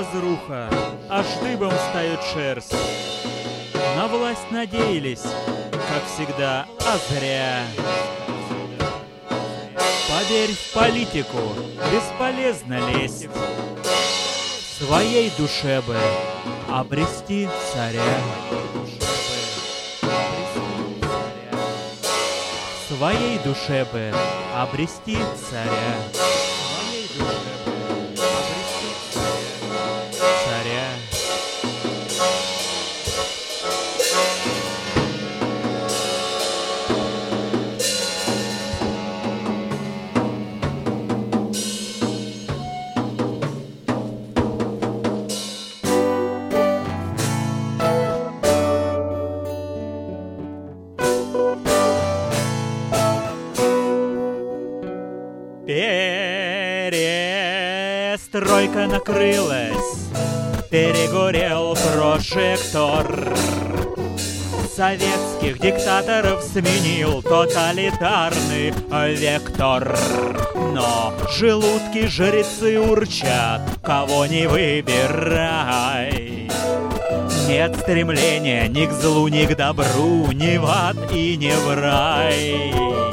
разруха, аж дыбом встает шерсть. На власть надеялись, как всегда, а зря. Поверь в политику, бесполезно лезть. В своей душе бы обрести царя. В своей душе бы обрести царя. В своей душе бы обрести царя. Перестройка накрылась, перегорел прожектор. Советских диктаторов сменил тоталитарный вектор. Но желудки жрецы урчат, кого не выбирай. Нет стремления ни к злу, ни к добру, ни в ад и ни в рай.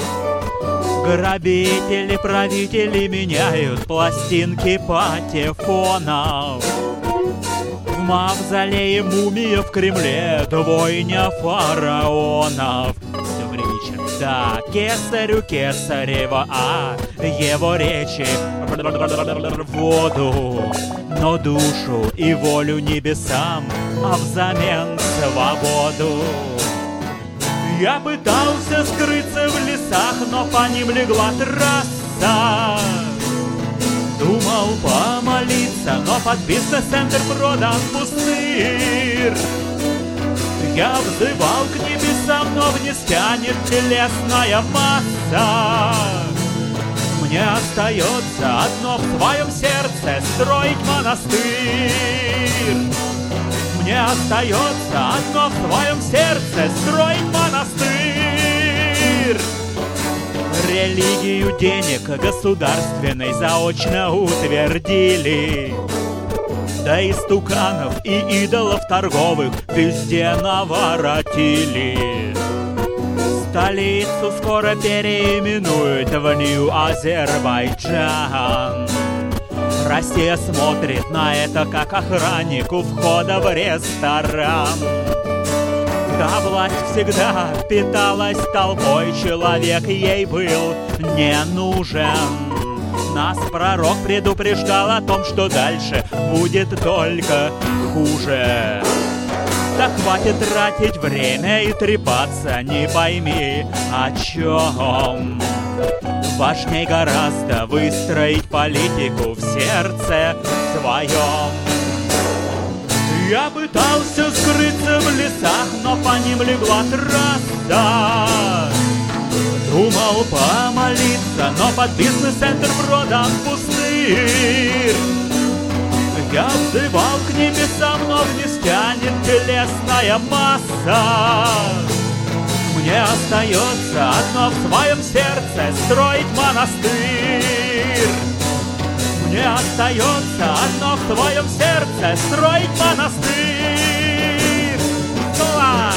Грабители, правители меняют пластинки патефонов. В мавзолее мумия, в Кремле двойня фараонов. Добрый вечер. Да, кесарю кесарева, а его речи в воду. Но душу и волю небесам, а взамен свободу. Я пытался скрыться в лесах, но по ним легла трасса. Думал помолиться, но под бизнес-центр продан пустырь. Я взывал к небесам, но вниз тянет телесная масса. Мне остается одно в твоем сердце — строить монастырь. Мне остается одно в твоем сердце — строить монастырь. Религию денег государственной заочно утвердили. Да истуканов и идолов торговых везде наворотили. Столицу скоро переименуют в Нью-Азербайджан. Россия смотрит на это, как охранник у входа в ресторан. Да, власть всегда питалась толпой, человек ей был не нужен. Нас пророк предупреждал о том, что дальше будет только хуже. Да хватит тратить время и трепаться, не пойми о чем. Важней гораздо выстроить политику в сердце своем. Я пытался скрыться в лесах, но по ним легла трасса. Думал помолиться, но под бизнес-центр продан пустырь. Я взывал к небесам, но вниз тянет телесная масса. Мне остается одно в своем сердце — строить монастырь. Мне остается одно в твоем сердце — строить монастырь. Слава!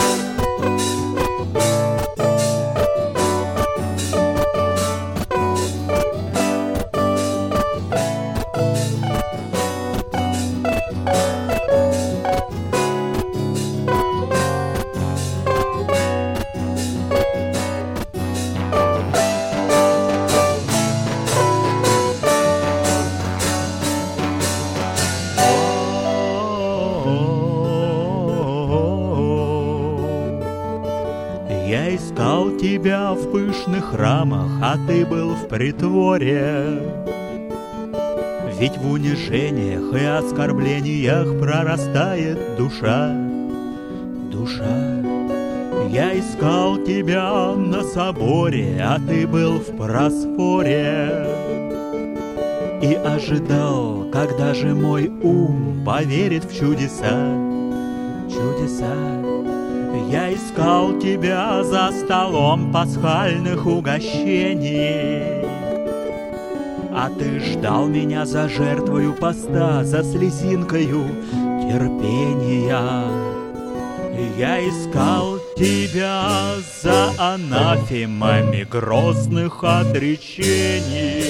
Я искал тебя в пышных рамах, а ты был в притворе. Ведь в унижениях и оскорблениях прорастает душа. Душа. Я искал тебя на соборе, а ты был в просфоре. И ожидал, когда же мой ум поверит в чудеса. Чудеса. Я искал тебя за столом пасхальных угощений, А ты ждал меня за жертвою поста, за слезинкою терпения. Я искал тебя за анафемами грозных отречений.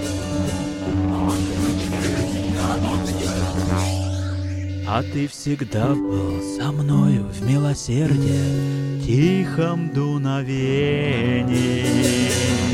А ты всегда был со мною в милосердии, тихом дуновении.